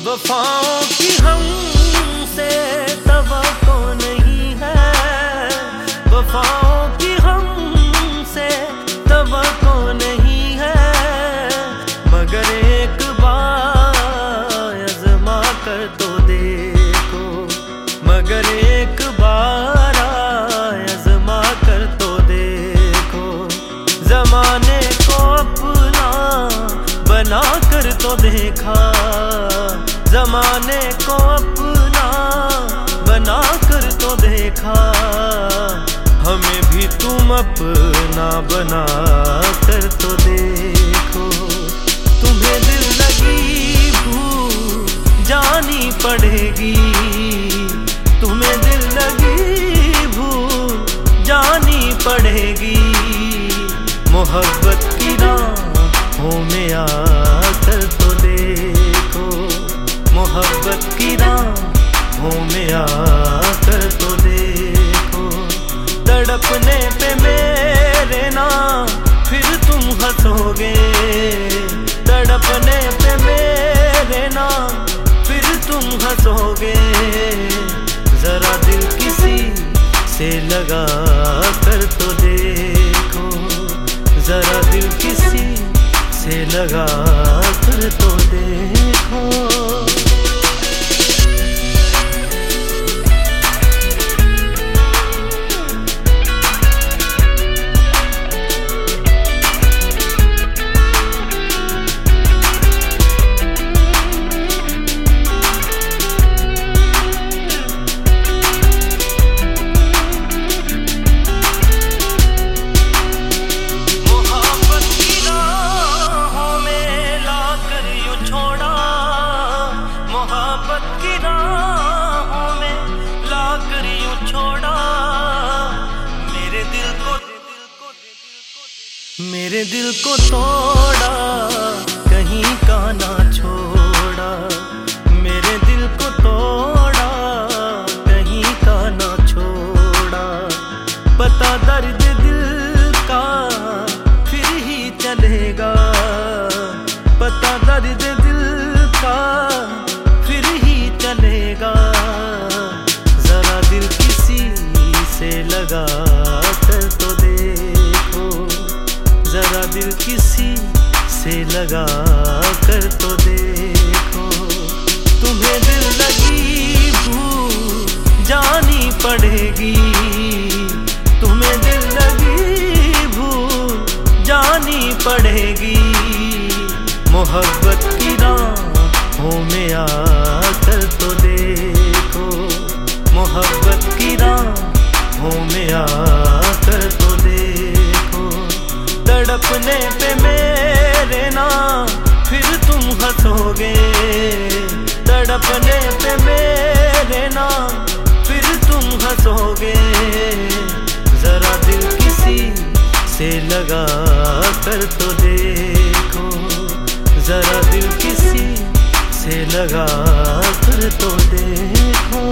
वफाओं की हमसे तवक्को नहीं है, वफाओं की हमसे तवक्को नहीं है, मगर एक बार आज़मा कर तो देखो, मगर एक बार आज़मा कर तो देखो, ज़माने को अपना बना कर तो देखा, ज़माने को अपना बना कर तो देखा, हमें भी तुम अपना बना कर तो देखो। तुम्हें दिल लगी भूल जानी पड़ेगी, तुम्हें दिल लगी भूल जानी पड़ेगी, मोहब्बत की राहों में आकर तो देखो, मोहब्बत की राहों में आकर तो देखो। तड़पने पे मेरे ना फिर तुम हंसोगे, तड़पने पे मेरे ना फिर तुम हंसोगे, जरा दिल किसी से लगा कर तो देखो, जरा दिल किसी से लगा कर तो देखो। मेरे दिल को तोड़ा कहीं का ना छोड़ा, मेरे दिल को तोड़ा कहीं का ना छोड़ा, पता दर्द दिल का फिर ही चलेगा, पता दर्द दिल का फिर ही चलेगा, जरा दिल किसी से लगा कर तो देखो, जरा दिल किसी से लगा कर तो देखो। तुम्हें दिल लगी भूल जानी पड़ेगी, तुम्हें दिल लगी भूल जानी पड़ेगी, मोहब्बत की राहों में आकर तो देखो, मोहब्बत की राहों में आकर तो देखो। तड़पने पे मेरे ना फिर तुम हंसोगे, तड़पने पे मेरे ना फिर तुम हंसोगे, जरा दिल किसी से लगा कर तो देखो, जरा दिल किसी से लगा कर तो देखो।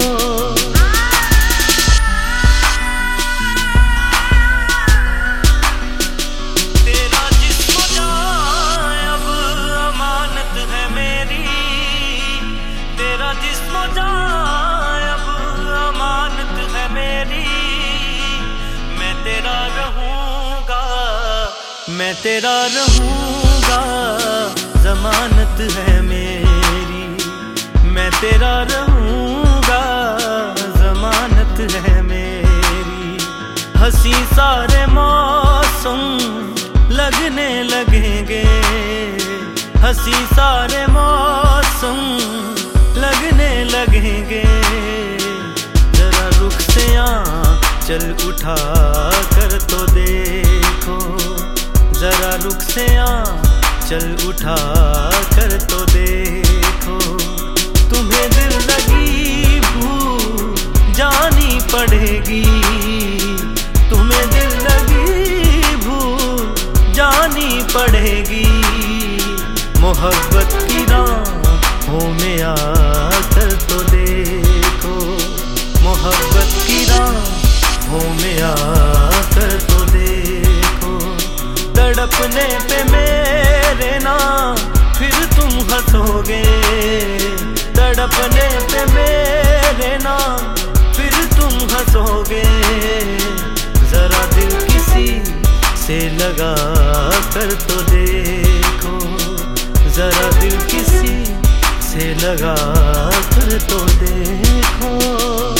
जिस्म जाए अब अमानत है मेरी, मैं तेरा रहूँगा, मैं तेरा रहूँगा, ज़मानत है मेरी, मैं तेरा रहूँगा, ज़मानत है मेरी। हंसी सारे मौसम लगने लगेंगे, हंसी सारे मौसम लगने लगेंगे, जरा रुख से आँचल उठा कर तो देखो, जरा रुख से आँचल उठा कर तो देखो। तुम्हें दिल लगी भूल जानी पड़ेगी, तुम्हें दिल लगी भूल जानी पड़ेगी, मोहब्बत की राहों में आकर तो देखो, मोहब्बत की राहों में आकर तो देखो। तड़पने पे मेरे ना फिर तुम हंसोगे, तड़पने पे मेरे नाम फिर तुम हंसोगे। जरा दिल किसी से लगा कर तो देखो, जरा दिल किसी से लगा कर तो देखो।